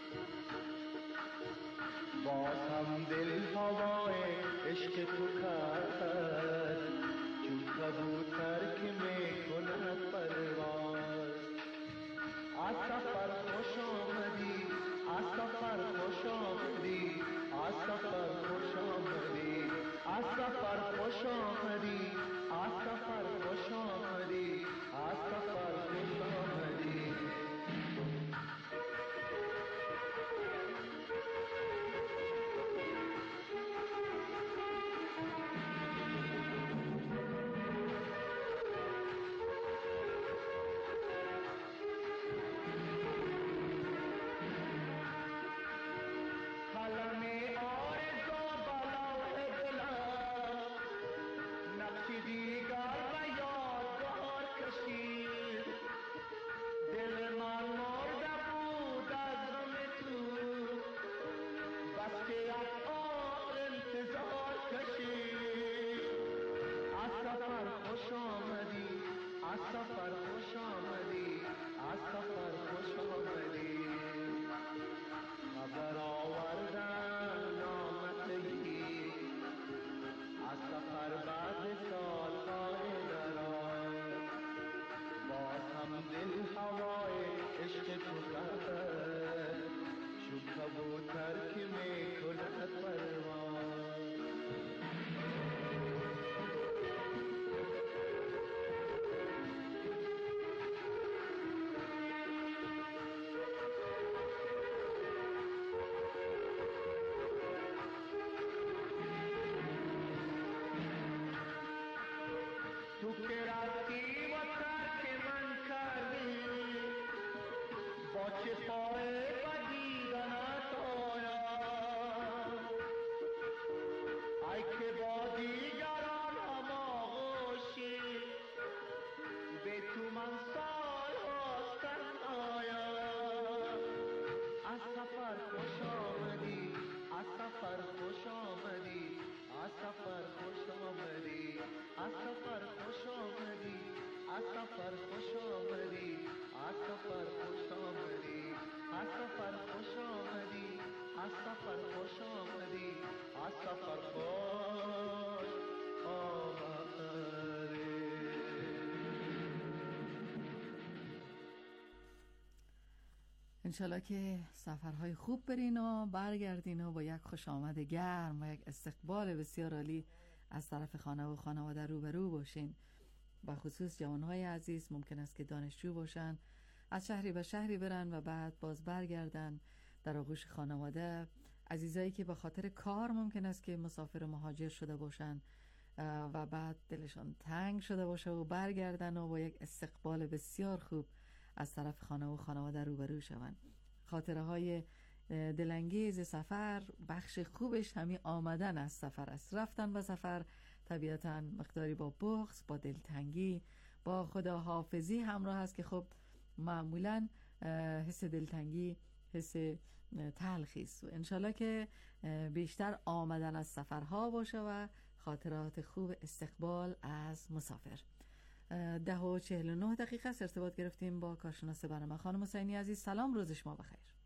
باز هم دل هوای عشق تو کرد چون کبوتر که می کند پرواز. از سفر خوش آمدی، از سفر خوش آمدی، از سفر خوش آمدی، از سفر خوش آمدی، از سفر خوش آمدی، از سفر خوش آمدی. خبر آوردن آمدگی از سفر بعد سالهای دراز، باز هم دل هوای عشق تو کرد چون کبوتر که می کند پرواز. تو که رفتی و ترک من کردی، با چه پای بدیدنت آیم، ای که با دیگران هم آغوشی به تو من سال هاستن آیم. از سفر خوش آمدی، از سفر خوش آمدی، از سفر خوش آمدی، از سفر خوش آمدی، از سفر خوش آمدی، از سفر خوش آمدی، از سفر خوش آمدی، از سفر خوش آمدی، از سفر خوش آمدی. انشالله که سفرهای خوب برین و برگردین و با یک خوش آمد گرم و یک استقبال بسیار عالی از طرف خانه و خانواده روبرو باشین. و خصوص جوانهای عزیز ممکن است که دانشجو باشن، از شهری به شهری برن و بعد باز برگردن در آغوش خانواده. عزیزایی که به خاطر کار ممکن است که مسافر مهاجر شده باشن و بعد دلشان تنگ شده باشه و برگردن و با یک استقبال بسیار خوب از طرف خانه و خانواده روبرو شوند. خاطره های دلانگیز سفر بخش خوبش همین آمدن از سفر است. رفتن به سفر طبیعتاً مقداری با بغض، با دلتنگی، با خداحافظی همراه است که خب معمولاً حس دلتنگی حس تلخی است. و انشالله که بیشتر آمدن از سفرها باشه و خاطرات خوب استقبال از مسافر. ده و چهل و نه دقیقه ارتباط گرفتیم با کارشناس برنامه. خانم حسینی عزیز سلام، روز شما بخیر.